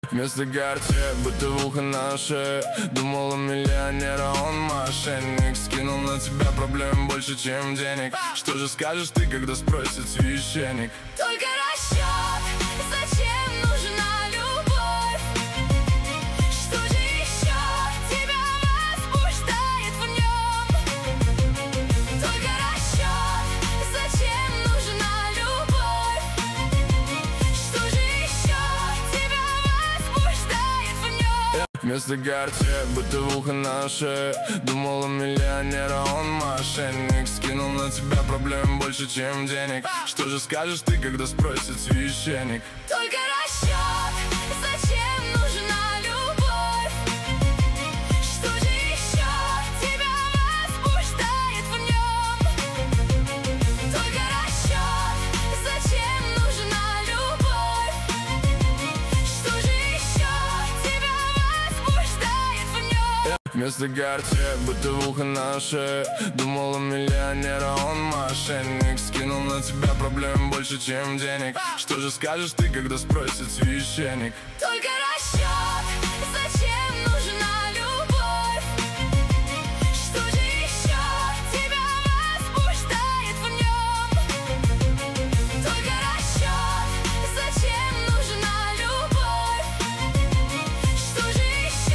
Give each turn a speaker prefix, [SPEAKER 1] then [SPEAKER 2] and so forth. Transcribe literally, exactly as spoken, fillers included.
[SPEAKER 1] Вместо карте бытовуха на шее. Думал, у миллионера он мошенник. Скинул на тебя проблем больше, чем денег. Что же скажешь ты, когда спросит священник?
[SPEAKER 2] Только расчет, зачем нужна любовь? Что же еще тебя возбуждает в нем? Только расчет, зачем нужна любовь? Что же еще тебя возбуждает в нем?
[SPEAKER 1] Вместо карте бытовуха на шее. Думал, у миллионера он мошенник. Скинул на тебя проблем больше, чем денег. Что же скажешь ты, когда спросит священник?
[SPEAKER 2] Только расчет, зачем нужна любовь? Что же еще тебя возбуждает в нем? Только расчет, зачем нужна любовь? Что же еще тебя возбуждает в нем?
[SPEAKER 1] Вместо карте бытовуха на шее. Думал, у миллионера он мошенник. Скинул на тебя проблем больше, чем денег. Что же скажешь ты, когда спросит священник?